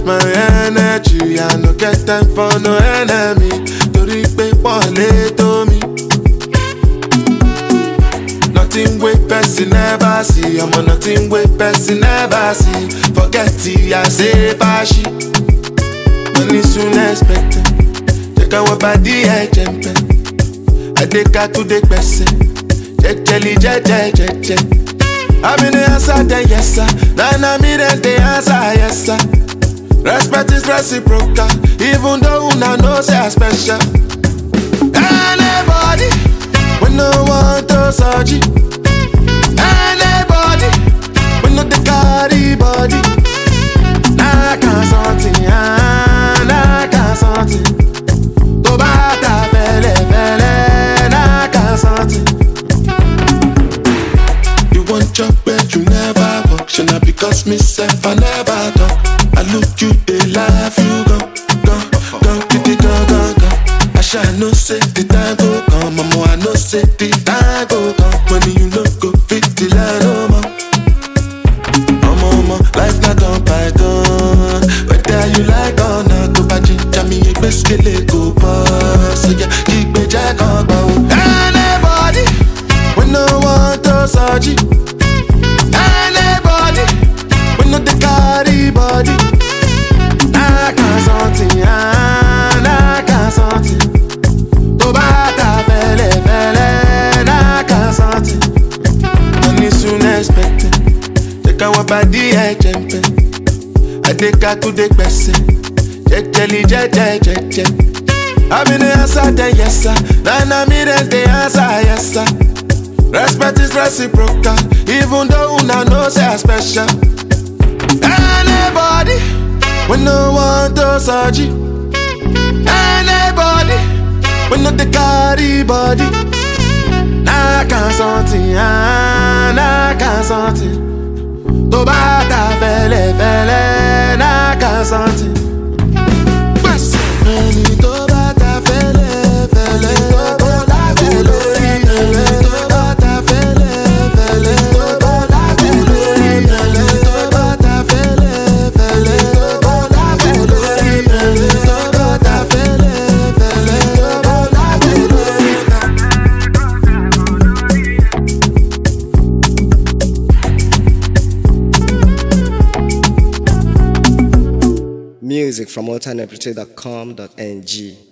my energy. I no get time for no enemy. Torí pé pọ̀lẹ́ tó mi. Nothing wey person never see. I'm on nothing wey person never see. Forget it, I say fashi. Money soon expected. Check out what body I jump. I take out to the person. Jelly, je. I'm in the answer, then yes sir. Then I'm in the answer, yes sir. Respect is reciprocal, even though una know say I special. Anybody, we no want to surgery. Anybody, we no the carry body. I can't something, I can't something. To bata fele, I can't something. You want job where you never work, should not because myself I never talk. I look you, they laugh, you go. I shall no say the time go come, mama, I no say the time go come. Money you no go fit the line, no more. Mama, life not on python. Whether you like or not, go back in, jammy, you best kill it, go boss. So yeah, keep me jack on bow. Anybody, we no want to surgery. Anybody, we no the carry body. I can't something, I can't something. To bata fele, I can't something. Money soon expected. Check out what body I jump. I take out to the person. Jelly, je. I'm in the answer, then yes sir. Then I'm in the answer, yes sir. Respect is reciprocal, even though una know say I special. Anybody, we no want to surgery. Anybody, we no the carry body. I can't something, I can't something. To bata fele, I can't something. To bata fele, to bata fele. Music from alternateplay.com.ng